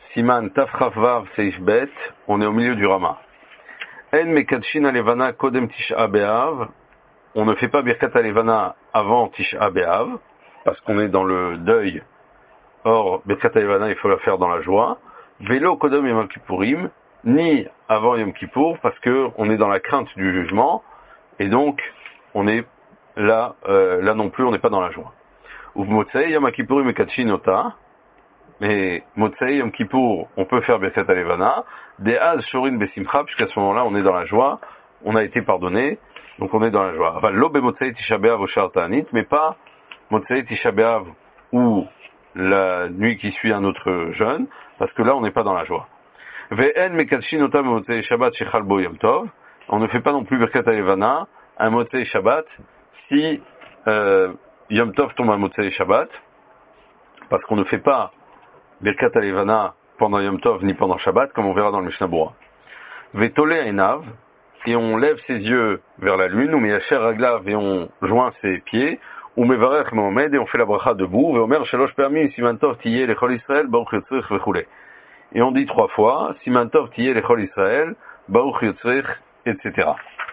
Siman Tafravav Seif Bet, on est au milieu du Rama. En Mekadshin Alevana Kodem Tisha Be'av, on ne fait pas Birkat Alevana avant Tisha Be'av, parce qu'on est dans le deuil. Or, Birkat Alevana, il faut la faire dans la joie. Velo Kodem Yom Kippourim, ni avant Yom Kippour, parce que on est dans la crainte du jugement, et donc on est là non plus, on n'est pas dans la joie. Ou Motsei Yom Kippourim Mekadshin Ota, mais Motsei Yom Kippour, on peut faire Birkat Alevana. Des Az Shorin Besimcha, puisqu'à ce moment-là, on est dans la joie, on a été pardonné, donc on est dans la joie. Enfin, Lo Bemotsei Tisha B'Av Oshar Ta'anit, mais pas Motsei Tisha B'Av ou la nuit qui suit un autre jeûne, parce que là, on n'est pas dans la joie. Ve'en Mekadshin Ota Motsei Shabbat Shechal Bo Yom Tov, on ne fait pas non plus Birkat Alevana, un Motsei Shabbat, si Yom Tov tombe un Motsei Shabbat, parce qu'on ne fait pas Birkat Alevana pendant Yom Tov ni pendant Shabbat, comme on verra dans le Mishnah Berurah. Vetole Einav, et on lève ses yeux vers la lune, ou Meyacher Raglav, et on joint ses pieds, ou Mevarech Mohamed, et on fait la bracha debout, Veomer Shalosh Permi, Siman Tov Tiyeh Lechol Israël, Baruch Yotzrich Vechule. Et on dit 3 fois, Siman Tov Tiyeh Lechol Israël, Baruch Yotzrich, etc.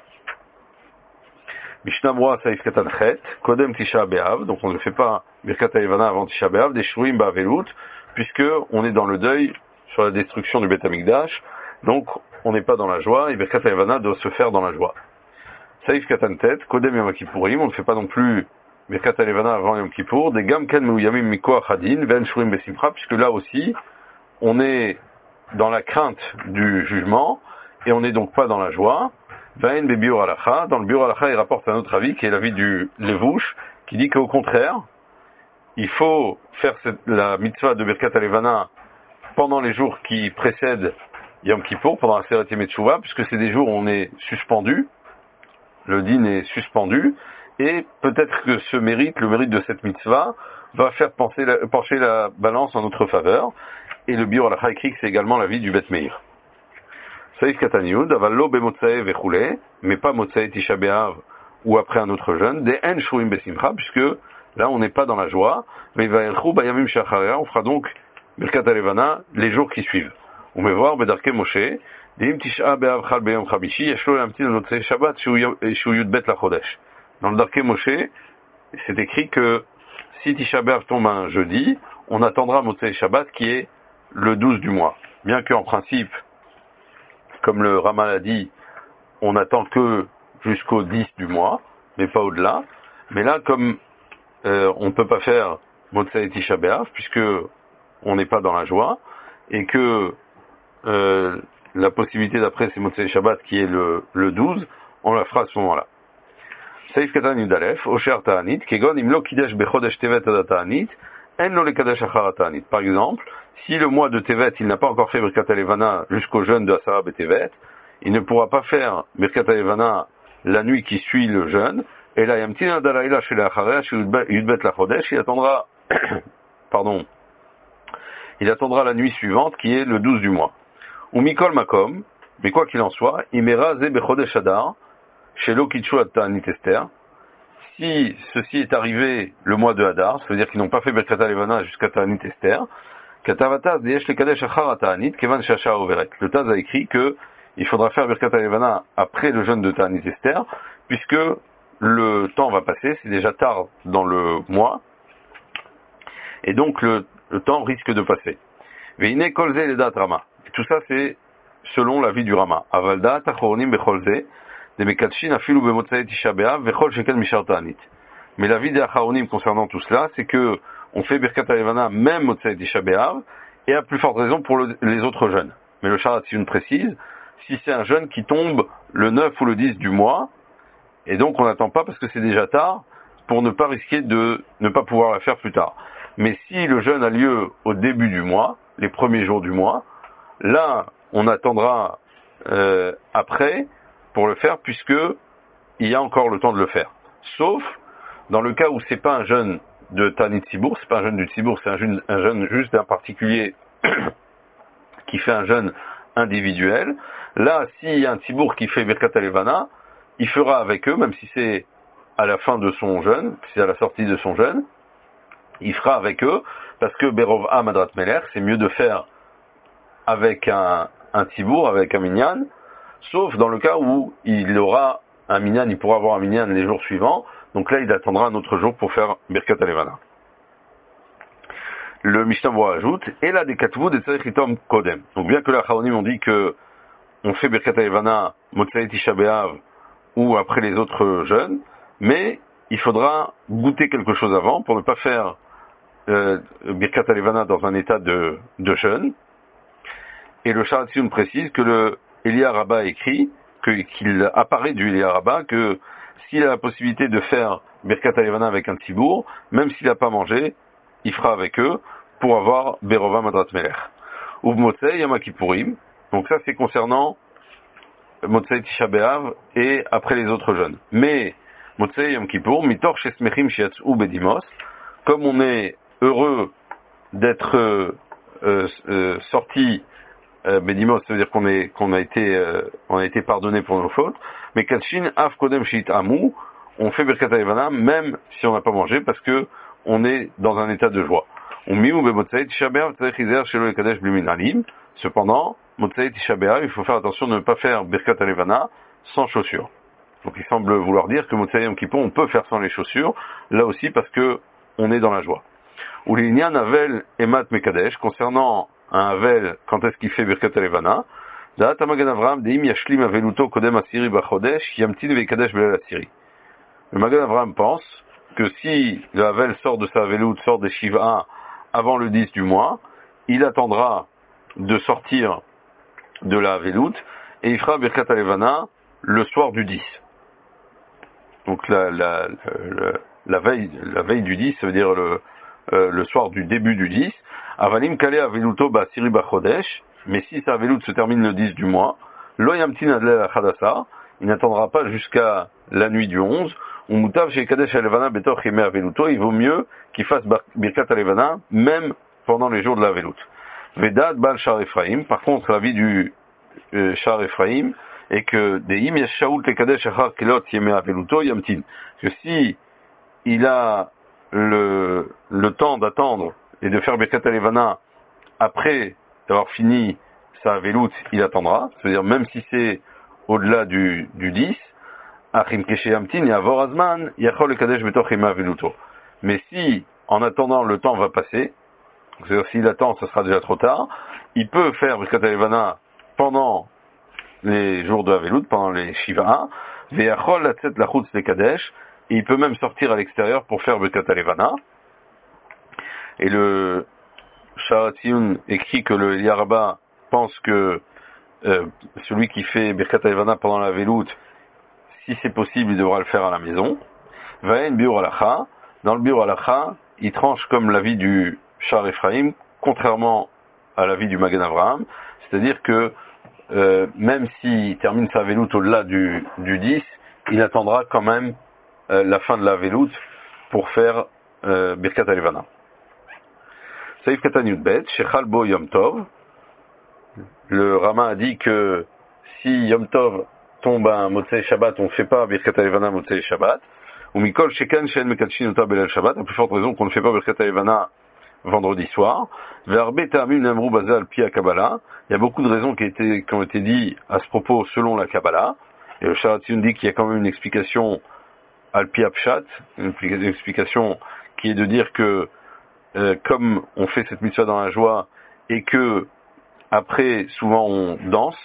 Mishnah Berurah Saif Katan Chet, Kodem Tisha B'Av, donc on ne fait pas Birkat Alevana avant Tisha B'Av, des Shurim Ba'avelut, puisque on est dans le deuil sur la destruction du Beth Amikdash, donc on n'est pas dans la joie, et Birkat Alevana doit se faire dans la joie. Saif Katantet, Kodem Yom Kippourim, on ne fait pas non plus Birkat Alevana avant Yom Kippour, des Gam Ken Meuyamim Mikoach Hadin, Ven Shurim Besimcha, puisque là aussi, on est dans la crainte du jugement, et on n'est donc pas dans la joie. Vain Bebiur Alacha, dans le Biur Alacha, il rapporte un autre avis, qui est l'avis du Levouche, qui dit qu'au contraire, il faut faire la mitzvah de Birkat Alevana pendant les jours qui précèdent Yom Kippour, pendant la Seret Yemei Teshuvah, puisque c'est des jours où on est suspendu, le din est suspendu, et peut-être que le mérite de cette mitzvah, va faire pencher la balance en notre faveur, et le Biur Halacha écrit que c'est également l'avis du Bet Meir. Saïf Kataniud, avallo bemotsei vechule, mais pas motsei Tisha B'Av, ou après un autre jeûne, des en shurim besimcha, puisque là, on n'est pas dans la joie. Mais bayamim shacharea, on fera donc Birkat Alevana les jours qui suivent. On va voir Bedarke Moshe, Dim Tisha B'Av chal beyom chabishi, yeshlo yamti notzei Shabbat shu yudbet lachodesh. Dans le Darke Moshe, c'est écrit que si Tisha B'Av tombe un jeudi, on attendra Motzei Shabbat qui est le 12 du mois. Bien qu'en principe, comme le Rama l'a dit, on n'attend que jusqu'au 10 du mois, mais pas au-delà. Mais là, comme on ne peut pas faire Motzei Tisha B'Av, puisque on n'est pas dans la joie, et que la possibilité d'après c'est Motzei Shabbat qui est le 12, on la fera à ce moment-là. Saif Katan Yudalef, Osher Ta'anit, Kegon Imlo Kidesh Bechodesh Tevet Ada Ta'anit, En Lo Lekadesh Achara Ta'anit. Par exemple, si le mois de Tevet, il n'a pas encore fait Birkat Alevana jusqu'au jeûne de Asara Betevet, il ne pourra pas faire Birkat Alevana la nuit qui suit le jeûne, et là, Yamtina Dalaïla chez l'Acharea, chez Yudbet Lachodesh, il attendra, il attendra la nuit suivante, qui est le 12 du mois. Ou Mikol Makom, mais quoi qu'il en soit, Imera Ze Bechodesh Adar, chez Lokitchu Ta'anit Esther, si ceci est arrivé le mois de Hadar, ça veut dire qu'ils n'ont pas fait Birkat Alevana jusqu'à Ta'anit Esther, Katavatas Deyesh Lekadesh Achara Ta'anit, Kevan Shasha Overet. Le Taz a écrit que il faudra faire Birkat Alevana après le jeûne de Ta'anit Esther, puisque le temps va passer, c'est déjà tard dans le mois, et donc le temps risque de passer. Veine Kolze Ledat Rama. Tout ça c'est selon l'avis du Rama. Avalda Tachoronim Becholze, des Mekadshin Afilu Bemotzei Tisha B'Av, Vechol Shekel Mishar Ta'anit. Mais l'avis des Acharonim concernant tout cela, c'est que on fait Birkat Alevana même Motzei Tisha B'Av, et à plus forte raison pour les autres jeûnes. Mais le Sharat Tziyun précise, si c'est un jeûne qui tombe le 9 ou le 10 du mois, et donc on n'attend pas parce que c'est déjà tard, pour ne pas risquer de ne pas pouvoir la faire plus tard. Mais si le jeûne a lieu au début du mois, les premiers jours du mois, là on attendra après pour le faire, puisque il y a encore le temps de le faire. Sauf dans le cas où c'est pas un jeûne de Tanit Tzibour, c'est pas un jeûne du Tzibour, c'est un jeûne juste d'un particulier qui fait un jeûne individuel. Là, s'il y a un Tzibour qui fait Birkat Alevana, il fera avec eux, même si c'est à la fin de son jeûne, si c'est à la sortie de son jeûne, il fera avec eux, parce que Berov Madrat Meler, c'est mieux de faire avec un tibour, avec un minyan, sauf dans le cas où il aura un minyan, il pourra avoir un minyan les jours suivants, donc là il attendra un autre jour pour faire Birkat Alevana. Le Mishnah Berurah ajoute, et là des katvou des tzarich litom kodem. Donc bien que les Acharonim ont dit que on fait Birkat Alevana, Motzei Tisha B'Av, ou après les autres jeûnes, mais il faudra goûter quelque chose avant pour ne pas faire Birkat Alevana dans un état de jeûne. Et le Sharat Tziyun précise que le Elia Rabbah écrit, qu'il apparaît du Elia Rabbah, que s'il a la possibilité de faire Birkat Alevana avec un tibour, même s'il n'a pas mangé, il fera avec eux pour avoir Berova Madrat Melech. Ou Motzei Yom Kippourim. Donc ça c'est concernant Motzei Tisha B'Av et après les autres jeûnes. Mais Motzei Yom Kippour, Mitor Shesmechim Shiatzu Bedimos, comme on est heureux d'être sorti Bedimos, ça veut dire qu'on a été pardonné pour nos fautes. Mais Katshin Av Kodem Shit Amu, on fait Birkat Alevana même si on n'a pas mangé parce que on est dans un état de joie. Cependant, Motzei Tisha B'Av, il faut faire attention de ne pas faire Birkat Alevana sans chaussures. Donc il semble vouloir dire que Motzei Yom Kippour, on peut faire sans les chaussures, là aussi parce que on est dans la joie. Ou l'Inyan Avel Emat Mekadesh, concernant un Avel, quand est-ce qu'il fait Birkat Alevana, Da'at Magan Avraham Deim Yashlim Aveluto Kodem Asiri Bachodesh Yamtin Vekadesh Belel Asiri. Le Magan Avraham pense que si le Havel sort de sa Avelut, sort des Shiva avant le 10 du mois, il attendra de sortir de la Avelut et il fera Birkat Alevana le soir du 10. Donc la veille du 10, ça veut dire le soir du début du 10. Avalim Kale Aveluto Ba Siri Bachodesh, mais si sa Avelut se termine le 10 du mois, Lo Yamtin Adlel Achadasa, il n'attendra pas jusqu'à la nuit du 11. Il vaut mieux qu'il fasse Birkat Alevana même pendant les jours de la Velut. Vedad Bal Shar Ephraim, par contre l'avis du Shar Ephraim est que Deim Yeshaout Lekadesh Achar Kelot Yeme Aveluto Yamtin, que si il a le temps d'attendre et de faire Birkat Alevana après d'avoir fini sa Velut, il attendra, c'est-à-dire même si c'est au-delà du 10, mais si, en attendant, le temps va passer, c'est-à-dire s'il attend, ce sera déjà trop tard, il peut faire Birkat Alevana pendant les jours de Avelut, pendant les Shiva, et il peut même sortir à l'extérieur pour faire Birkat Alevana. Et le Sharat Tziyun écrit que le Elia Rabbah pense que celui qui fait Birkat Alevana pendant la Avelut, si c'est possible, il devra le faire à la maison. Vayen Biur Halacha, dans le Biur Halacha, il tranche comme l'avis du Shar Ephraim, contrairement à l'avis du Magen Avraham, c'est-à-dire que même s'il termine sa Velut au-delà du 10, il attendra quand même la fin de la Velut pour faire Birkat Alevana. Saïf Katan Yudbet, Shechal Bo Yom Tov, le Rama a dit que si Yom Tov tombe un Motzei Shabbat, on ne fait pas Birkat Alevana Motzei Shabbat. Ou Mikol Shekan Shen Mekadshin Ota Belel Shabbat, à plus forte raison qu'on ne fait pas Birkat Alevana vendredi soir. Verbe Ta'amim Namru Bazal Pia Kabbalah. Il y a beaucoup de raisons qui ont été dites à ce propos selon la Kabbalah. Et le Sharat Tziyun dit qu'il y a quand même une explication al Pia Pshat, une explication qui est de dire que comme on fait cette mitzvah dans la joie et que après souvent on danse,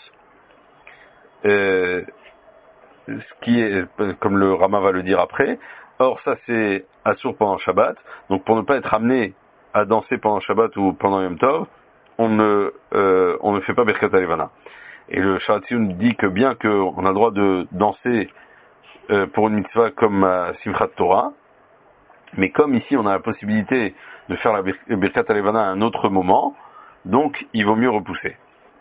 ce qui est, comme le Rama va le dire après, or ça c'est assour pendant Shabbat, donc pour ne pas être amené à danser pendant Shabbat ou pendant Yom Tov, on ne fait pas Birkat Alevana. Et le Sharat Tziyun dit que bien qu'on a le droit de danser pour une mitzvah comme Simchat Torah, mais comme ici on a la possibilité de faire la Birkat Alevana à un autre moment, donc il vaut mieux repousser.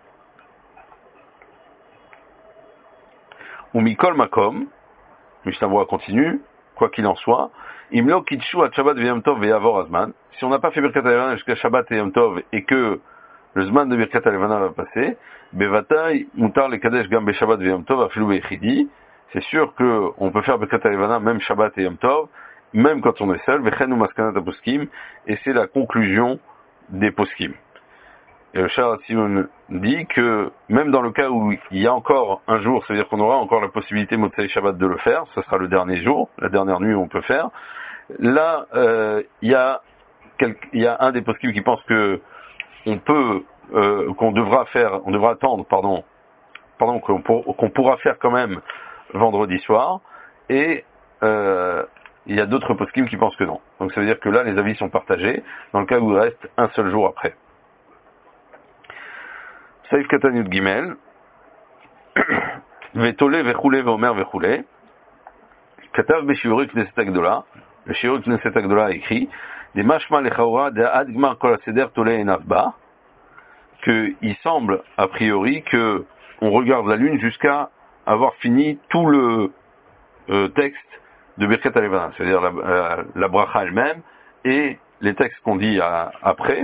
Ou Mikol Makom, Mishnah Berurah continue, quoi qu'il en soit, Imlo Kitshu at Shabbat Yom Tov Ve'Yavor Azman, si on n'a pas fait Birkat Alevana jusqu'à Shabbat et Yom Tov et que le Zman de Birkat Alevana va passer, Bevatai Mutar le Kadesh Gam Be Shabbat Yom Tov Afilu Be'Echidi, c'est sûr que on peut faire Birkat Alevana même Shabbat et Yom Tov, même quand on est seul, Vechen ou Maskanat Poskim, et c'est la conclusion des Poskim. Et le Shara Sion dit que même dans le cas où il y a encore un jour, c'est-à-dire qu'on aura encore la possibilité Motsei Shabbat de le faire, ce sera le dernier jour, la dernière nuit où on peut faire. Là, il y a un des poskim qui pense que qu'on devra attendre, qu'on pourra faire quand même vendredi soir, et il y a d'autres poskim qui pensent que non. Donc ça veut dire que là, les avis sont partagés, dans le cas où il reste un seul jour après. Saïf Katanyut Gimel, Vetole Vechule Veomer Vechule, Katav Beshiuri Knesset Agdola, le Shiuri Knesset Agdola a écrit, des Mashma Lechaora de Adgmar Kol HaSeder Tole Enavba, qu'il semble, a priori, que on regarde la lune jusqu'à avoir fini tout le texte de Birkat HaLevana, c'est-à-dire la bracha elle-même, et les textes qu'on dit après,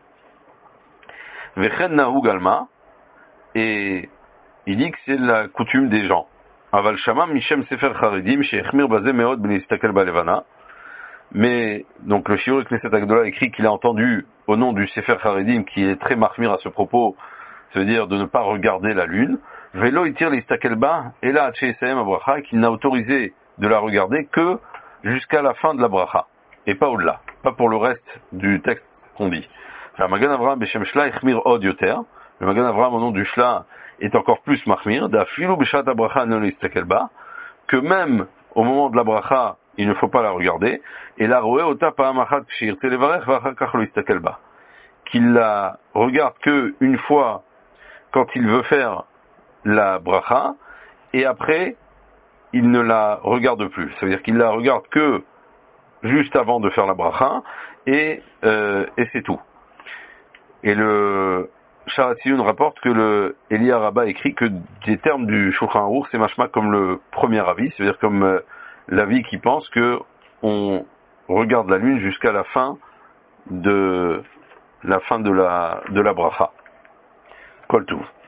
Vechen Nahug Alma, et il dit que c'est la coutume des gens. Aval Shama Mishem Sefer Charidim Shechmir Bazeh Meod Ben Yistakel Balevana. Mais donc le Shiur Knesset Agdola écrit qu'il a entendu au nom du Sefer Charidim qui est très mahmir à ce propos, c'est-à-dire de ne pas regarder la lune. Velo Itir Yistakel Ba et là Tcheisem Abracha qu'il n'a autorisé de la regarder que jusqu'à la fin de la bracha et pas au-delà, pas pour le reste du texte qu'on dit. Magan Avraham Beshem Shla Echmir Od Yoter. Le Magan Avraham au nom du Shla est encore plus mahmir, d'Afilu Beshat Abracha Non Yistakel Ba, que même au moment de la bracha, il ne faut pas la regarder, et la roé ota pa'amachat kshir televarech v'achakach lo yistakel ba, qu'il la regarde que une fois quand il veut faire la bracha, et après il ne la regarde plus. Ça veut dire qu'il la regarde que juste avant de faire la bracha, et c'est tout. Et le Shara Tziyun rapporte que le Elia Rabba écrit que des termes du Shulchan Aruch, c'est machma comme le premier avis, c'est-à-dire comme l'avis qui pense que on regarde la lune jusqu'à la fin de la bracha. Kol Tuv.